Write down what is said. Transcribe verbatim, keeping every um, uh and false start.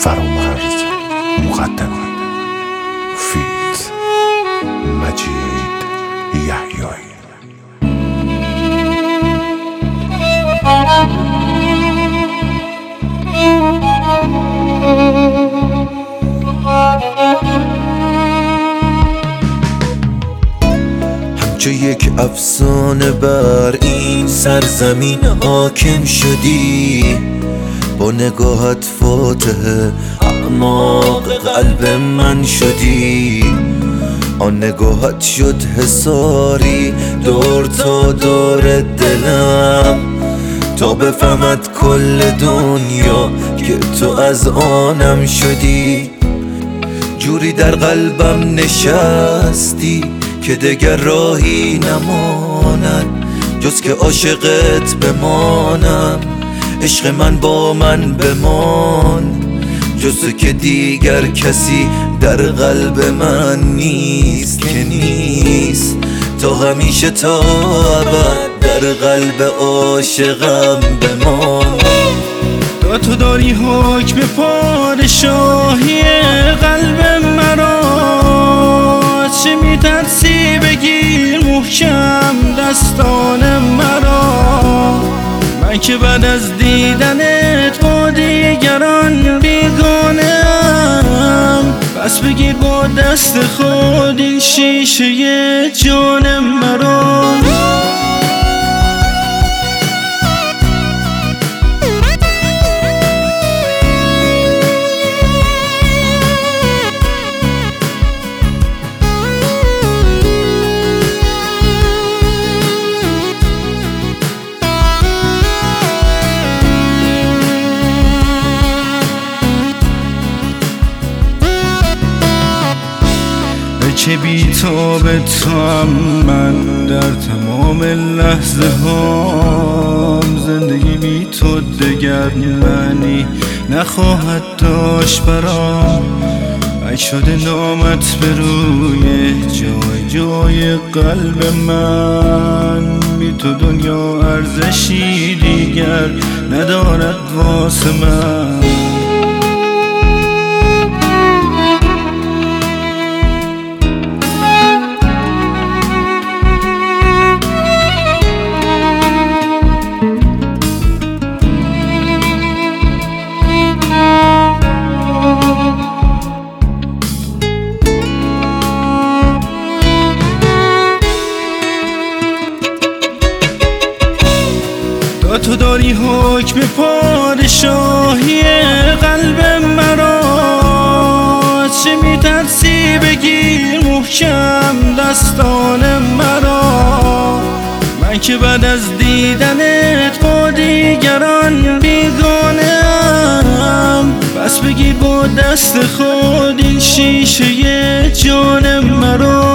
فرامرز مقدمه فیت مجید یحیایی. همچو یک افسانه بر این سرزمین حاکم شدی، با نگاهت فاتح اعماق قلب من شدی. آن نگاهت شد حصاری دور تا دور دلم، تا بفهمد کل دنیا که تو از آنم شدی. جوری در قلبم نشستی که دگر راهی نماند جز که عاشقت بمانم. عشق من با من بمان، جز که دیگر کسی در قلب من نیست که نیست. تا همیشه تا ابد در قلب عاشقم بمان. تا تو داری حکم پادشاهی قلب مرا، چه میترسی بگیر محکم دستان مرا. من که بعد از دیدنت با دیگران بیگانه‌ام، پس بگیر با دست خود این شیشه جان مرا. که بی تو به توام من در تمام لحظه هام. زندگی بی تو دگر معنی نخواهد داشت برام. ای شده نامت به روی جای جای قلب من. بی تو دنیا ارزشی دیگر ندارد واسه من. تو داری حکم پادشاهی قلب مرا، چه میترسی بگیر محکم دستان مرا. من که بعد از دیدنت با دیگران بیگانه‌ام، پس بگیر با دست خود این شیشه جان مرا.